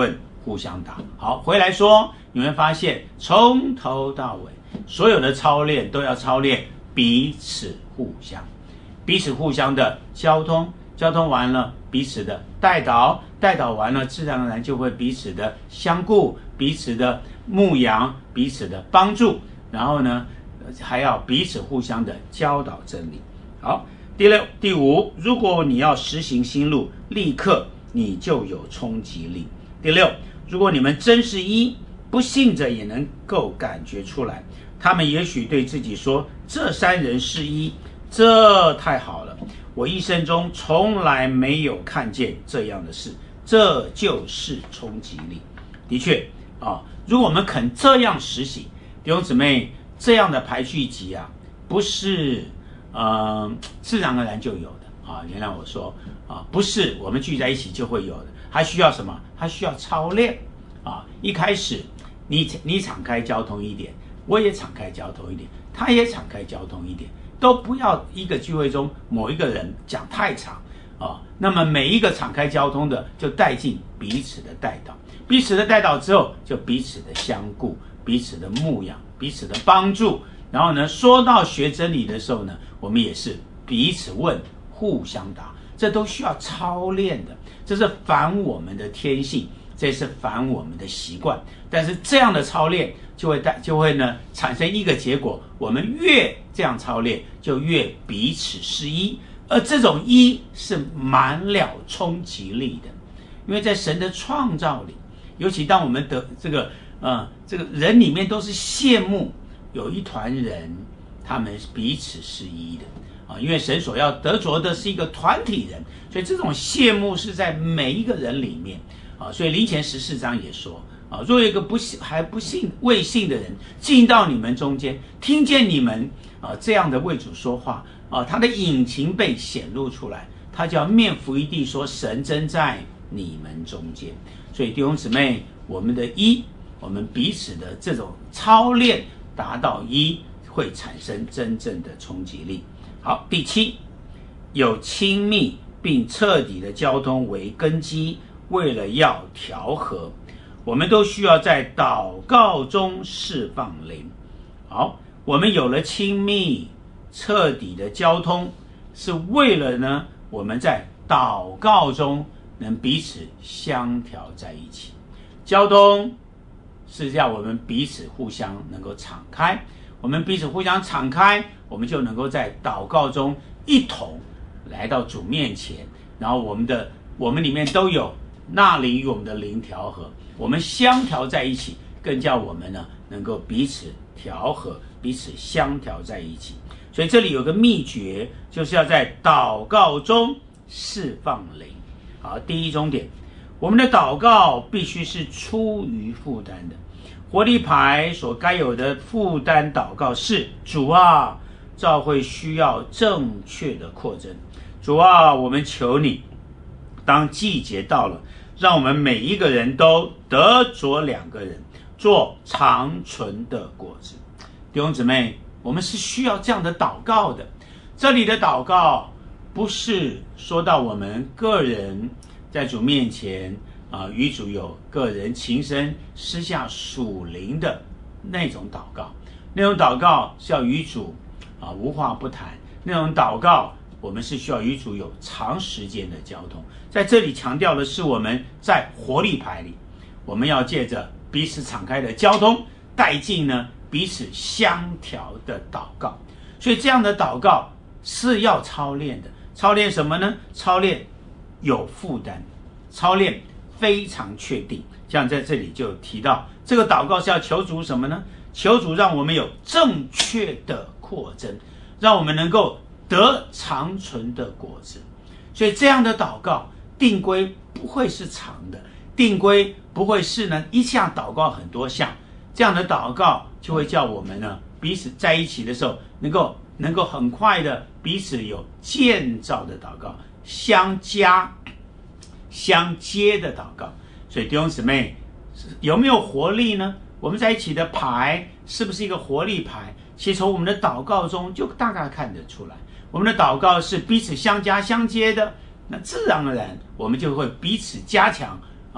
互相打。好，回来说，你会发现从头到尾，所有的操练都要操练彼此互相，彼此互相的交通，交通完了彼此的带导，带导完了自然而然就会彼此的相顾，彼此的牧养，彼此的帮助，然后呢还要彼此互相的教导真理。好，第五，如果你要实行新路，立刻你就有冲击力。第六，如果你们真是一，不信者也能够感觉出来。他们也许对自己说，这三人是一，这太好了，我一生中从来没有看见这样的事，这就是冲击力。的确如果我们肯这样实行，弟兄姊妹，这样的排序集不是自然而然就有的原来我说不是我们聚在一起就会有的，还需要什么？还需要操练一开始你敞开交通一点，我也敞开交通一点，他也敞开交通一点，都不要一个聚会中某一个人讲太长那么每一个敞开交通的就带进彼此的带导，彼此的带导之后就彼此的相顾，彼此的牧养，彼此的帮助，然后呢说到学真理的时候呢，我们也是彼此问，互相答，这都需要操练的，这是反我们的天性，这是反我们的习惯，但是这样的操练就会呢产生一个结果，我们越这样操练就越彼此是一，而这种一是满了冲击力的。因为在神的创造里，尤其当我们的这个人里面都是羡慕有一团人他们彼此是一的因为神所要得着的是一个团体人，所以这种羡慕是在每一个人里面所以林前14章也说若有一个未信的人进到你们中间，听见你们这样的为主说话他的隐情被显露出来，他就要面伏一地说，神真在你们中间。所以弟兄姊妹，我们的一，我们彼此的这种操练达到一，会产生真正的冲击力。好，第七，有亲密并彻底的交通为根基，为了要调和，我们都需要在祷告中释放灵。好，我们有了亲密彻底的交通，是为了呢我们在祷告中能彼此相调在一起。交通是要我们彼此互相能够敞开，我们彼此互相敞开，我们就能够在祷告中一同来到主面前，然后我们里面都有那灵与我们的灵调和，我们相调在一起，更叫我们呢能够彼此调和，彼此相调在一起。所以这里有个秘诀，就是要在祷告中释放灵。好，第一重点，我们的祷告必须是出于负担的。活力牌所该有的负担祷告是：主啊，教会需要正确的扩增。主啊，我们求你，当季节到了，让我们每一个人都得着2个人，做长存的果子。弟兄姊妹，我们是需要这样的祷告的。这里的祷告不是说到我们个人在主面前与主有个人情深私下属灵的那种祷告，那种祷告是要与主无话不谈，那种祷告我们是需要与主有长时间的交通。在这里强调的是我们在活力牌里，我们要借着彼此敞开的交通，带进呢彼此相调的祷告。所以这样的祷告是要操练的。操练什么呢？操练有负担，操练非常确定。像在这里就提到，这个祷告是要求主什么呢？求主让我们有正确的扩增，让我们能够得长存的果子。所以这样的祷告定规不会是长的，定规不会是呢一下祷告很多项，这样的祷告就会叫我们呢彼此在一起的时候能够很快的彼此有建造的祷告，相接的祷告。所以弟兄姊妹，有没有活力呢？我们在一起的牌是不是一个活力牌？其实从我们的祷告中就大概看得出来，我们的祷告是彼此相加相接的，那自然而然我们就会彼此加强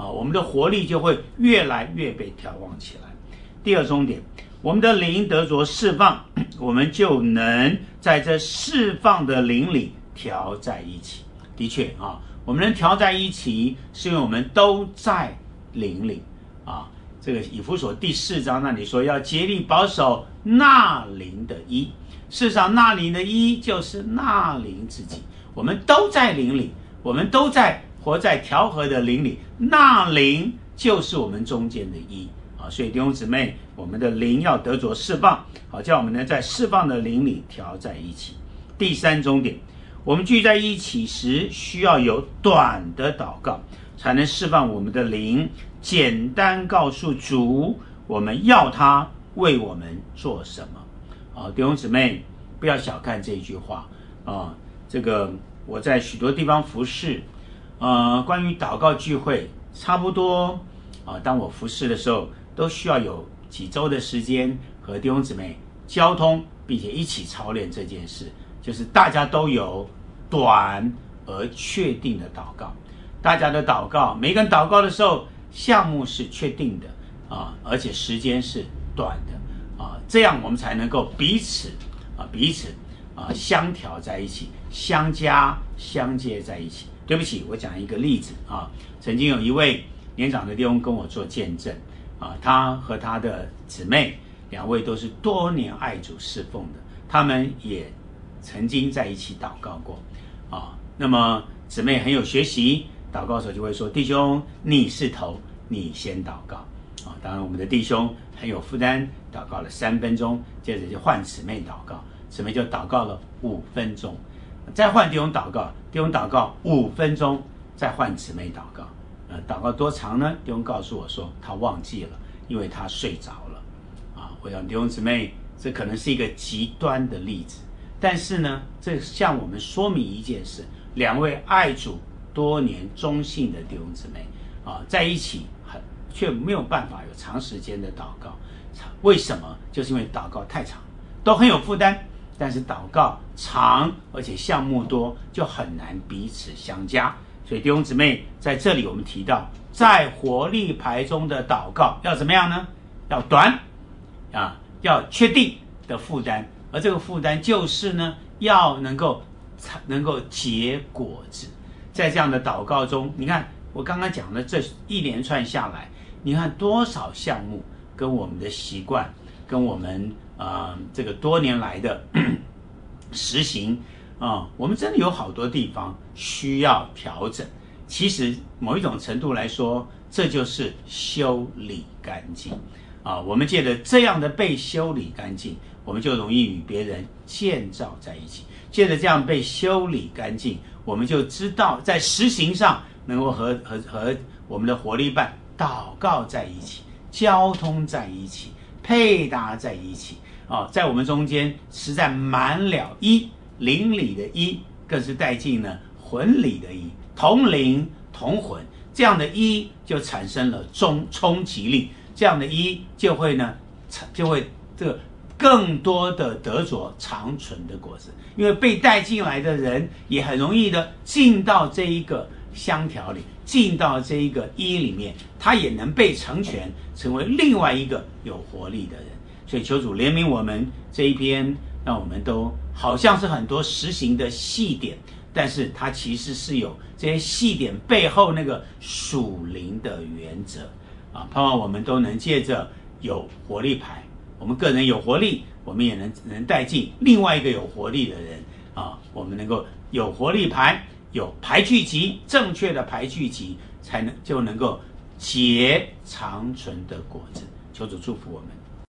我们的活力就会越来越被调旺起来。第二重点，我们的灵得着释放，我们就能在这释放的灵里调在一起。的确我们能调在一起，是因为我们都在灵里这个以弗所第4章那里说，要竭力保守那灵的一。事实上，那灵的一就是那灵自己。我们都在灵里，我们都在活在调和的灵里，那灵就是我们中间的一所以弟兄姊妹，我们的灵要得着释放，叫我们能在释放的灵里调在一起。第三重点，我们聚在一起时，需要有短的祷告，才能释放我们的灵，简单告诉主，我们要他为我们做什么。弟兄姊妹，不要小看这一句话这个我在许多地方服侍，关于祷告聚会，差不多当我服侍的时候，都需要有几周的时间和弟兄姊妹交通，并且一起操练这件事，就是大家都有短而确定的祷告。大家的祷告，每个人祷告的时候，项目是确定的而且时间是短的这样我们才能够彼此相调在一起，相加相接在一起。对不起，我讲一个例子曾经有一位年长的弟兄跟我做见证他和他的姊妹2位都是多年爱主侍奉的，他们也曾经在一起祷告过那么姊妹很有学习，祷告的时候就会说，弟兄你是头，你先祷告当然我们的弟兄很有负担，祷告了3分钟，接着就换姊妹祷告，姊妹就祷告了5分钟，再换弟兄祷告，弟兄祷告5分钟，再换姊妹祷告祷告多长呢？弟兄告诉我说他忘记了，因为他睡着了我想弟兄姊妹，这可能是一个极端的例子，但是呢，这向我们说明一件事：2位爱主多年忠信的弟兄姊妹在一起却没有办法有长时间的祷告。为什么？就是因为祷告太长，都很有负担，但是祷告长而且项目多，就很难彼此相加。所以弟兄姊妹，在这里我们提到，在活力牌中的祷告要怎么样呢？要短要确定的负担，而这个负担就是呢，要能够结果子。在这样的祷告中，你看我刚刚讲的这一连串下来，你看多少项目跟我们的习惯，跟我们这个多年来的实行我们真的有好多地方需要调整。其实某一种程度来说，这就是修理干净我们借着这样的被修理干净，我们就容易与别人建造在一起。借着这样被修理干净，我们就知道在实行上能够和我们的活力伴祷告在一起，交通在一起，配搭在一起在我们中间实在满了一，灵里的一，更是带进了魂里的一，同灵同魂，这样的一就产生了冲击力，这样的一就会这个更多的得着长存的果子，因为被带进来的人也很容易的进到这一个相调里，进到这一个一里面，他也能被成全，成为另外一个有活力的人。所以求主怜悯我们这一篇，让我们都好像是很多实行的细点，但是它其实是有这些细点背后那个属灵的原则盼望我们都能借着有活力牌，我们个人有活力，我们也能带进另外一个有活力的人我们能够有活力牌，有牌聚集，正确的牌聚集就能够结长存的果子。求主祝福我们。